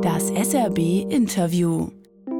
Das SRB-Interview.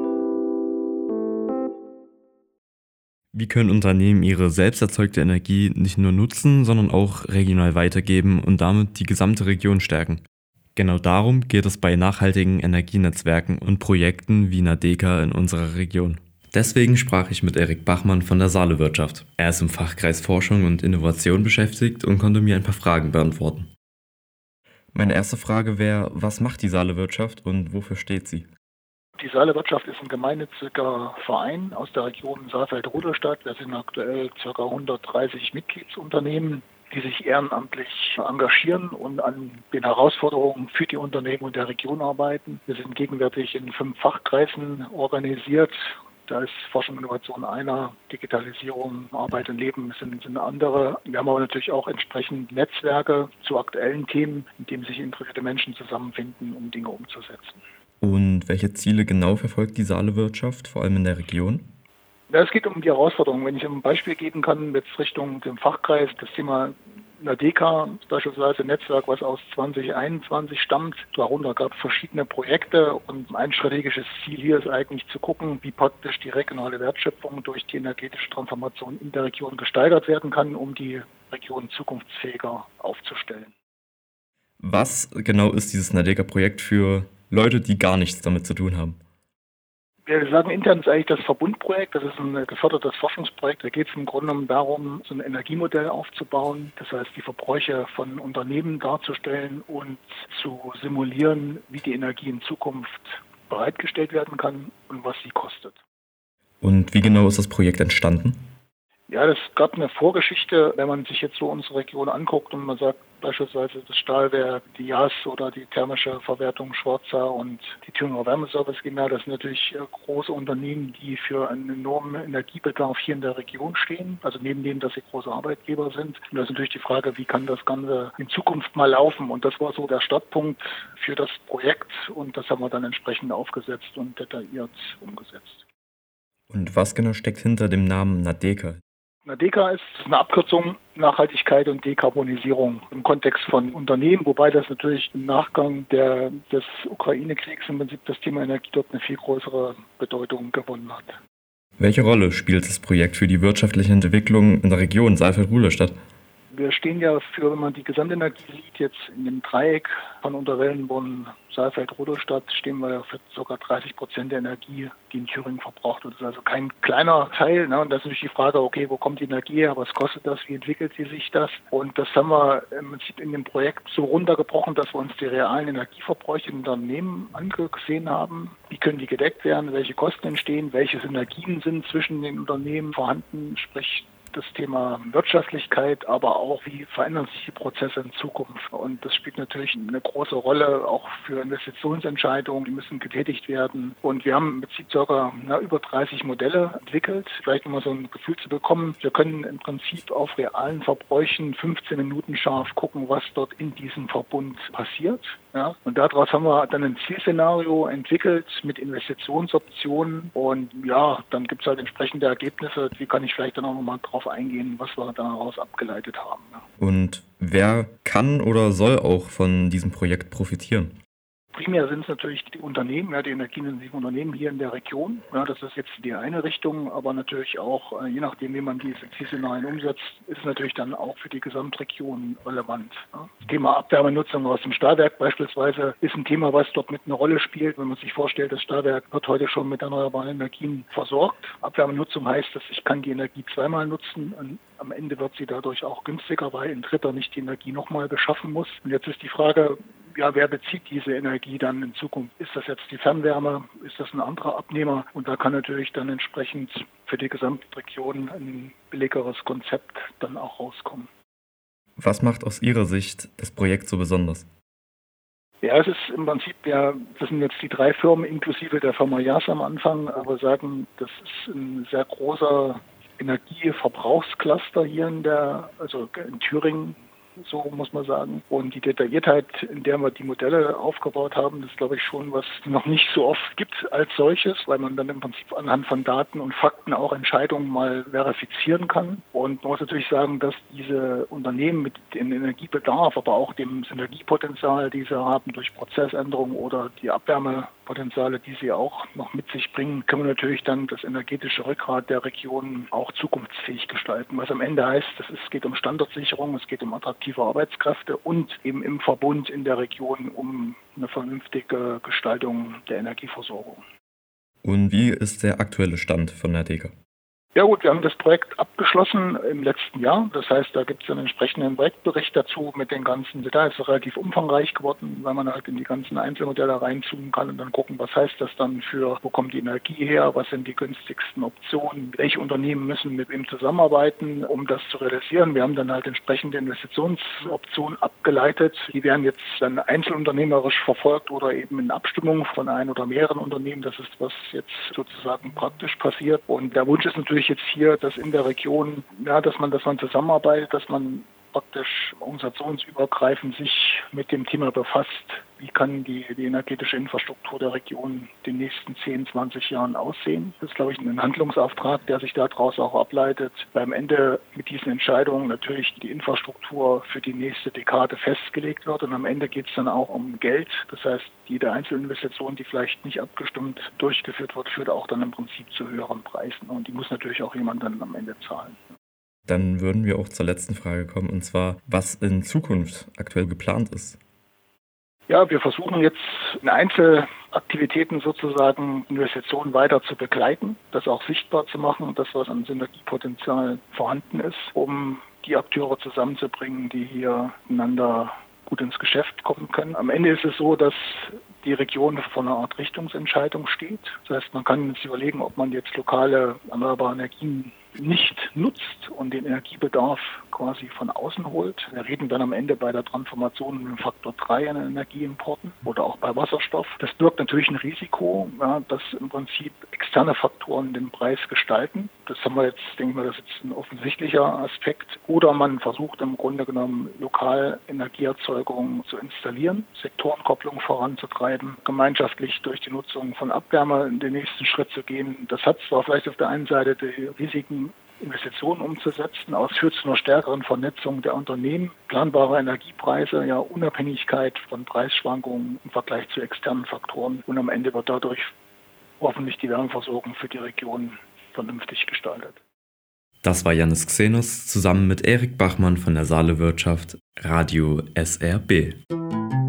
Wie können Unternehmen ihre selbst erzeugte Energie nicht nur nutzen, sondern auch regional weitergeben und damit die gesamte Region stärken? Genau darum geht es bei nachhaltigen Energienetzwerken und Projekten wie Nadeka in unserer Region. Deswegen sprach ich mit Erik Bachmann von der Saale-Wirtschaft. Er ist im Fachkreis Forschung und Innovation beschäftigt und konnte mir ein paar Fragen beantworten. Meine erste Frage wäre, was macht die Saale-Wirtschaft und wofür steht sie? Die Saale-Wirtschaft ist ein gemeinnütziger Verein aus der Region Saalfeld-Rudolstadt. Wir sind aktuell ca. 130 Mitgliedsunternehmen, die sich ehrenamtlich engagieren und an den Herausforderungen für die Unternehmen und der Region arbeiten. Wir sind gegenwärtig in 5 Fachkreisen organisiert. Da ist Forschung und Innovation einer, Digitalisierung, Arbeit und Leben sind andere. Wir haben aber natürlich auch entsprechend Netzwerke zu aktuellen Themen, in denen sich interessierte Menschen zusammenfinden, um Dinge umzusetzen. Und welche Ziele genau verfolgt die Saale-Wirtschaft, vor allem in der Region? Ja, es geht um die Herausforderungen. Wenn ich ein Beispiel geben kann, jetzt Richtung dem Fachkreis, das Thema Nadeka, beispielsweise ein Netzwerk, was aus 2021 stammt. Darunter gab es verschiedene Projekte und ein strategisches Ziel hier ist eigentlich zu gucken, wie praktisch die regionale Wertschöpfung durch die energetische Transformation in der Region gesteigert werden kann, um die Region zukunftsfähiger aufzustellen. Was genau ist dieses Nadeka-Projekt für Leute, die gar nichts damit zu tun haben? Wir sagen intern ist eigentlich das Verbundprojekt, das ist ein gefördertes Forschungsprojekt. Da geht es im Grunde genommen darum, so ein Energiemodell aufzubauen. Das heißt, die Verbräuche von Unternehmen darzustellen und zu simulieren, wie die Energie in Zukunft bereitgestellt werden kann und was sie kostet. Und wie genau ist das Projekt entstanden? Ja, das gab eine Vorgeschichte, wenn man sich jetzt so unsere Region anguckt und man sagt beispielsweise das Stahlwerk, die JAS oder die thermische Verwertung Schwarza und die Thüringer Wärmeservice GmbH, das sind natürlich große Unternehmen, die für einen enormen Energiebedarf hier in der Region stehen, also neben dem, dass sie große Arbeitgeber sind. Und da ist natürlich die Frage, wie kann das Ganze in Zukunft mal laufen? Und das war so der Startpunkt für das Projekt und das haben wir dann entsprechend aufgesetzt und detailliert umgesetzt. Und was genau steckt hinter dem Namen Nadeka? Nadeka ist eine Abkürzung Nachhaltigkeit und Dekarbonisierung im Kontext von Unternehmen, wobei das natürlich im Nachgang des Ukraine-Kriegs im Prinzip das Thema Energie dort eine viel größere Bedeutung gewonnen hat. Welche Rolle spielt das Projekt für die wirtschaftliche Entwicklung in der Region Saalfeld-Rudolstadt? Wir stehen ja für, wenn man die Gesamtenergie sieht, jetzt in dem Dreieck von Unterwellenborn, Saalfeld, Rudolstadt, stehen wir ja für ca. 30% der Energie, die in Thüringen verbraucht wird. Das ist also kein kleiner Teil. Ne? Und das ist natürlich die Frage, okay, wo kommt die Energie her, was kostet das, wie entwickelt sie sich das? Und das haben wir im Prinzip in dem Projekt so runtergebrochen, dass wir uns die realen Energieverbräuche in Unternehmen angesehen haben. Wie können die gedeckt werden, welche Kosten entstehen, welche Synergien sind zwischen den Unternehmen vorhanden, sprich das Thema Wirtschaftlichkeit, aber auch, wie verändern sich die Prozesse in Zukunft. Und das spielt natürlich eine große Rolle, auch für Investitionsentscheidungen, die müssen getätigt werden. Und wir haben im Prinzip ca. Über 30 Modelle entwickelt. Vielleicht um mal so ein Gefühl zu bekommen, wir können im Prinzip auf realen Verbräuchen 15 Minuten scharf gucken, was dort in diesem Verbund passiert. Ja. Und daraus haben wir dann ein Zielszenario entwickelt mit Investitionsoptionen. Und ja, dann gibt es halt entsprechende Ergebnisse. Wie kann ich vielleicht dann auch nochmal drauf eingehen, was wir daraus abgeleitet haben. Ja. Und wer kann oder soll auch von diesem Projekt profitieren? Primär sind es natürlich die Unternehmen, ja, die energieintensiven Unternehmen hier in der Region. Ja, das ist jetzt die eine Richtung, aber natürlich auch, je nachdem, wie man diese Zielszenarien umsetzt, ist es natürlich dann auch für die Gesamtregion relevant. Ja. Das Thema Abwärmenutzung aus dem Stahlwerk beispielsweise ist ein Thema, was dort mit eine Rolle spielt. Wenn man sich vorstellt, das Stahlwerk wird heute schon mit erneuerbaren Energien versorgt. Abwärmenutzung heißt, dass ich kann die Energie zweimal nutzen und am Ende wird sie dadurch auch günstiger, weil ein Dritter nicht die Energie nochmal beschaffen muss. Und jetzt ist die Frage, ja, wer bezieht diese Energie dann in Zukunft? Ist das jetzt die Fernwärme? Ist das ein anderer Abnehmer? Und da kann natürlich dann entsprechend für die Gesamtregion ein billigeres Konzept dann auch rauskommen. Was macht aus Ihrer Sicht das Projekt so besonders? Ja, es ist im Prinzip ja, das sind jetzt die 3 Firmen inklusive der Firma JAS am Anfang, aber sagen, das ist ein sehr großer Energieverbrauchscluster hier in Thüringen. so muss man sagen. Und die Detailliertheit, in der wir die Modelle aufgebaut haben, das ist, glaube ich, schon, was noch nicht so oft gibt als solches, weil man dann im Prinzip anhand von Daten und Fakten auch Entscheidungen mal verifizieren kann. Und man muss natürlich sagen, dass diese Unternehmen mit dem Energiebedarf, aber auch dem Synergiepotenzial, die sie haben durch Prozessänderungen oder die Abwärmepotenziale, die sie auch noch mit sich bringen, können wir natürlich dann das energetische Rückgrat der Region auch zukunftsfähig gestalten. Was am Ende heißt, es geht um Standortsicherung, es geht um attraktive Arbeitskräfte und eben im Verbund in der Region um eine vernünftige Gestaltung der Energieversorgung. Und wie ist der aktuelle Stand von der DEKA? Ja gut, wir haben das Projekt abgeschlossen im letzten Jahr. Das heißt, da gibt es einen entsprechenden Projektbericht dazu mit den ganzen Details. Es ist relativ umfangreich geworden, weil man halt in die ganzen Einzelmodelle reinzoomen kann und dann gucken, was heißt das dann für, wo kommt die Energie her, was sind die günstigsten Optionen, welche Unternehmen müssen mit wem zusammenarbeiten, um das zu realisieren. Wir haben dann halt entsprechende Investitionsoptionen abgeleitet. Die werden jetzt dann einzelunternehmerisch verfolgt oder eben in Abstimmung von ein oder mehreren Unternehmen. Das ist, was jetzt sozusagen praktisch passiert. Und der Wunsch ist natürlich jetzt hier, dass in der Region, ja, dass man zusammenarbeitet, dass man praktisch organisationsübergreifend sich mit dem Thema befasst, wie kann die energetische Infrastruktur der Region in den nächsten 10, 20 Jahren aussehen. Das ist, glaube ich, ein Handlungsauftrag, der sich daraus auch ableitet. Beim Ende mit diesen Entscheidungen natürlich die Infrastruktur für die nächste Dekade festgelegt wird und am Ende geht es dann auch um Geld. Das heißt, jede Einzelinvestition, die vielleicht nicht abgestimmt durchgeführt wird, führt auch dann im Prinzip zu höheren Preisen und die muss natürlich auch jemand dann am Ende zahlen. Dann würden wir auch zur letzten Frage kommen, und zwar, was in Zukunft aktuell geplant ist. Ja, wir versuchen jetzt in Einzelaktivitäten sozusagen Investitionen weiter zu begleiten, das auch sichtbar zu machen, das, was an Synergiepotenzial vorhanden ist, um die Akteure zusammenzubringen, die hier miteinander gut ins Geschäft kommen können. Am Ende ist es so, dass die Region vor einer Art Richtungsentscheidung steht. Das heißt, man kann sich überlegen, ob man jetzt lokale erneuerbare Energien nicht nutzt und den Energiebedarf quasi von außen holt. Wir reden dann am Ende bei der Transformation mit dem Faktor 3 an Energieimporten oder auch bei Wasserstoff. Das birgt natürlich ein Risiko, ja, dass im Prinzip externe Faktoren den Preis gestalten. Das haben wir jetzt, denke ich mal, das ist ein offensichtlicher Aspekt. Oder man versucht im Grunde genommen lokal Energieerzeugung zu installieren, Sektorenkopplung voranzutreiben, gemeinschaftlich durch die Nutzung von Abwärme in den nächsten Schritt zu gehen. Das hat zwar vielleicht auf der einen Seite die Risiken, Investitionen umzusetzen, aber es führt zu einer stärkeren Vernetzung der Unternehmen, planbare Energiepreise, ja Unabhängigkeit von Preisschwankungen im Vergleich zu externen Faktoren und am Ende wird dadurch hoffentlich die Wärmeversorgung für die Region vernünftig gestaltet. Das war Jannis Xenos zusammen mit Erik Bachmann von der Saale Wirtschaft, Radio SRB.